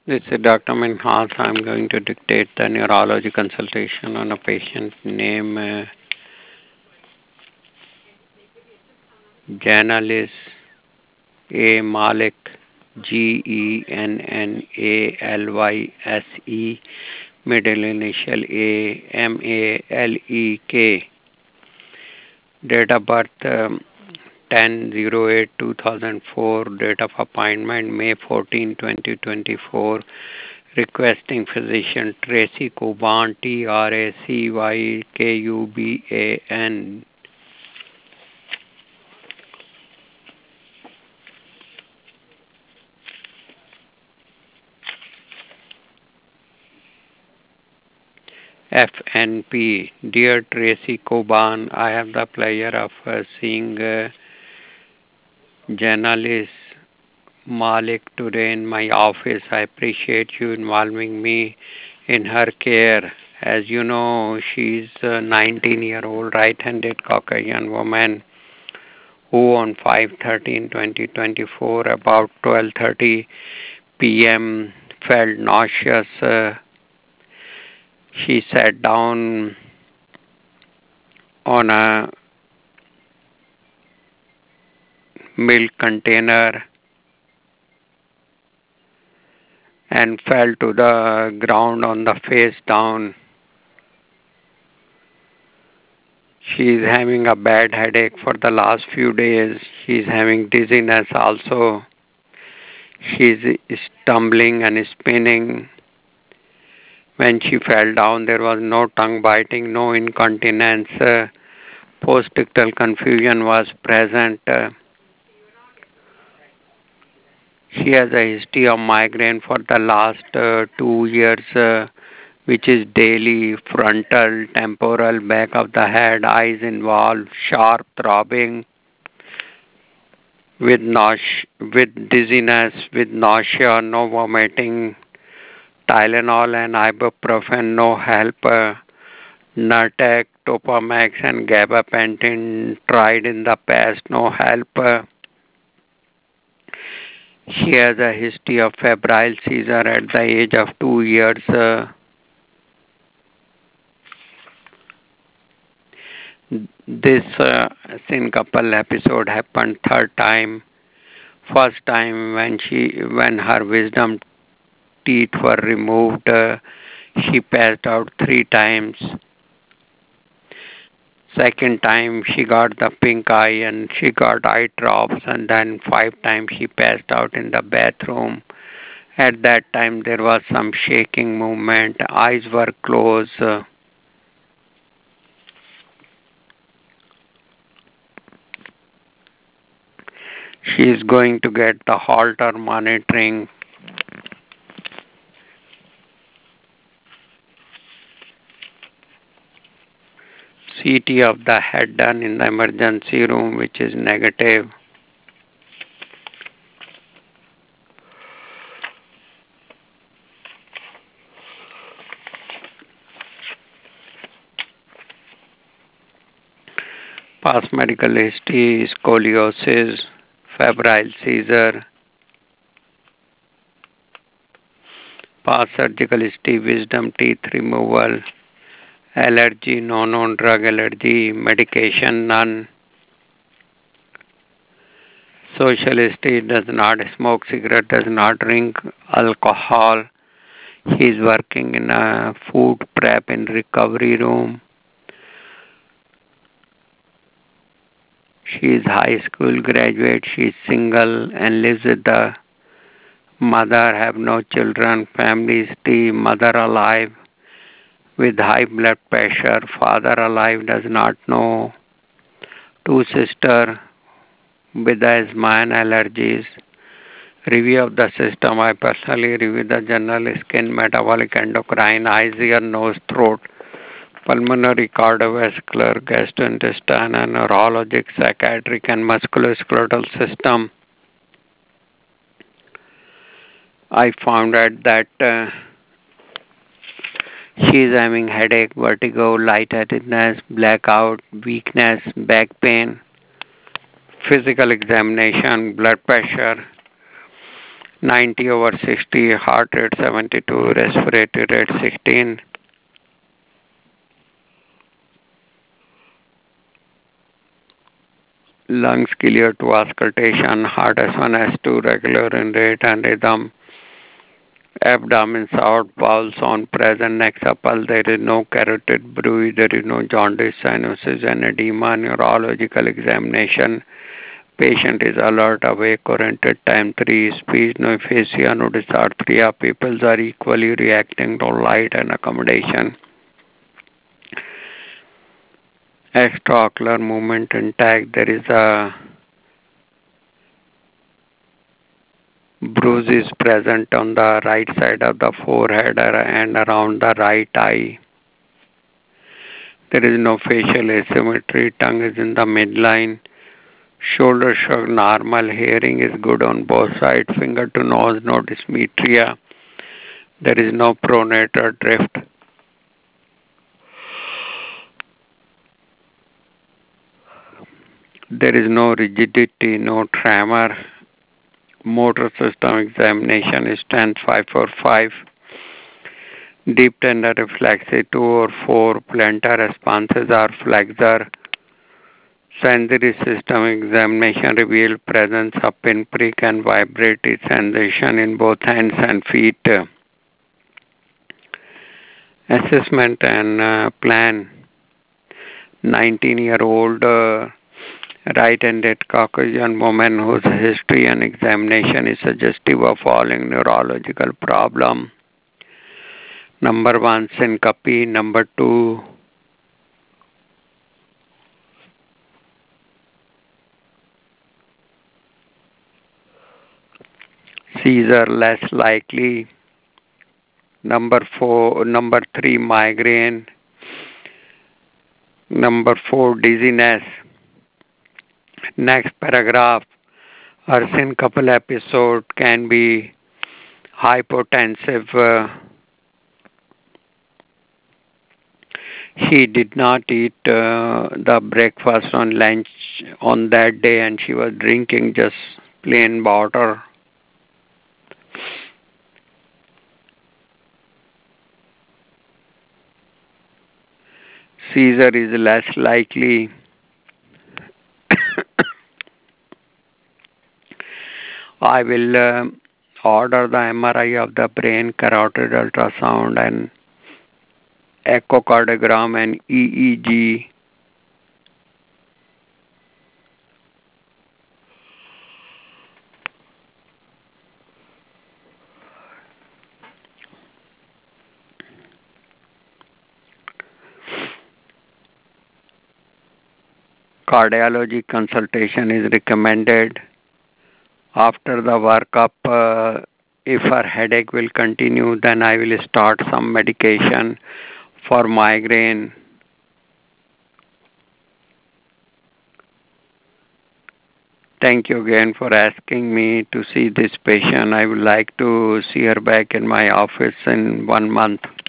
This is Dr. Minhas. I'm going to dictate the neurology consultation on a patient named Janalis A. Malik, GennalYse, middle initial A, Malik. Date of birth 10/08/2004. Date of appointment May 14, 2024. Requesting physician Tracy Kuban, Tracykuban. FNP. Dear Tracy Kuban, I have the pleasure of seeing journalist Malik today in my office. I appreciate you involving me in her care. As you know, she's a 19-year-old right-handed Caucasian woman who on 5/13/2024 about 12:30 p.m. felt nauseous. She sat down on a milk container and fell to the ground on the face down. She is having a bad headache for the last few days. She is having dizziness also. She is stumbling and spinning. When she fell down, there was no tongue biting, no incontinence. Postictal confusion was present. She has a history of migraine for the last 2 years, which is daily, frontal, temporal, back of the head, eyes involved, sharp throbbing, with dizziness, with nausea, no vomiting, Tylenol and ibuprofen, no help. Nurtec, Topamax, and gabapentin tried in the past, no help. She has a history of febrile seizure at the age of 2 years. This syncopal episode happened third time. First time when her wisdom teeth were removed, she passed out 3 times. Second time she got the pink eye and she got eye drops, and then 5 times she passed out in the bathroom. At that time there was some shaking movement, eyes were closed. She is going to get the Holter monitoring. CT of the head done in the emergency room, which is negative. Past medical history, scoliosis, febrile seizure. Past surgical history, wisdom teeth removal. Allergy, no known drug allergy, medication, none. Social history, does not smoke cigarette, does not drink alcohol. He is working in a food prep in recovery room. She is high school graduate. She is single and lives with the mother, have no children. Family history, mother alive with high blood pressure. Father alive, does not know. 2 sisters with asthma and allergies. Review of the system. I personally review the general skin, metabolic, endocrine, eyes, ear, nose, throat, pulmonary, cardiovascular, gastrointestinal, neurologic, psychiatric, and musculoskeletal system. I found out that she is having headache, vertigo, lightheadedness, blackout, weakness, back pain, physical examination, blood pressure, 90/60, heart rate 72, respiratory rate 16. Lungs clear to auscultation, heart S1, S2 regular in rate and rhythm. Abdomen sound, bowels on present, neck supple, there is no carotid bruit, there is no jaundice, cyanosis, and edema. Neurological examination. Patient is alert, awake, oriented, time 3, speech, no aphasia, no dysarthria. Pupils are equally reacting to light and accommodation. Extraocular movement intact. There is a bruise is present on the right side of the forehead and around the right eye. There is no facial asymmetry. Tongue is in the midline. Shoulder shrug normal. Hearing is good on both sides. Finger to nose, no dysmetria. There is no pronator drift. There is no rigidity, no tremor. Motor system examination is strength 545. Deep tender reflexy 2 or 4. Plantar responses are flexor. Sensory system examination revealed presence of pinprick and vibratory sensation in both hands and feet. Assessment and plan. 19-year-old right-handed Caucasian woman whose history and examination is suggestive of following neurological problem. Number 1, syncope. Number 2, seizure less likely. Number 3, migraine. Number 4, dizziness. Next paragraph. Her syncopal episode can be hypotensive. She did not eat the breakfast on lunch on that day, and she was drinking just plain water. Seizure is less likely. I will order the MRI of the brain, carotid ultrasound, and echocardiogram and EEG. Cardiology consultation is recommended. After the workup, if her headache will continue, then I will start some medication for migraine. Thank you again for asking me to see this patient. I would like to see her back in my office in 1 month.